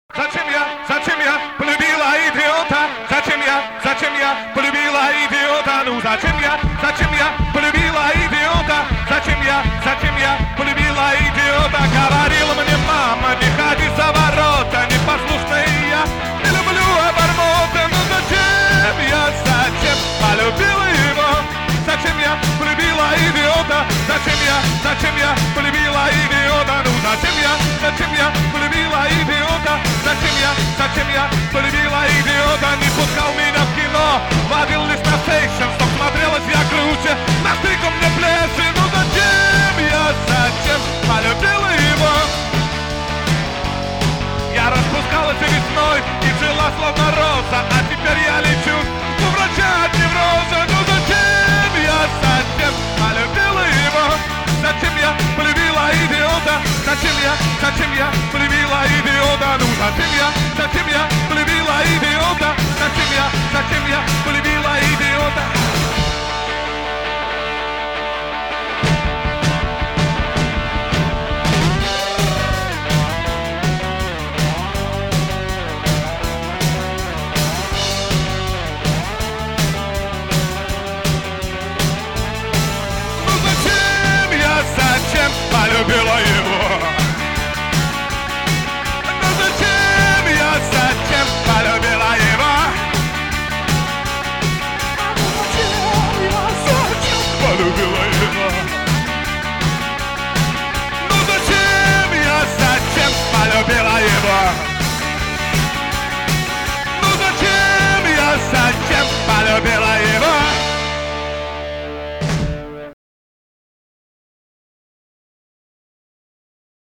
Зачем я полюбила идиота? Зачем я полюбила идиота? Ну зачем я полюбила идиота? Зачем я полюбила идиота? Говорила мне мама, не ходи за ворота, непослушная я не люблю обормота. Ну зачем полюбила его? Зачем я полюбила идиота? Зачем я полюбила идиота? Ну зачем я полюбила идиота? Зачем я полюбила идиота? Не пускал меня в кино, водил лишь на стейшн, чтоб смотрелась я круче, на стыку мне плечи. Ну зачем полюбила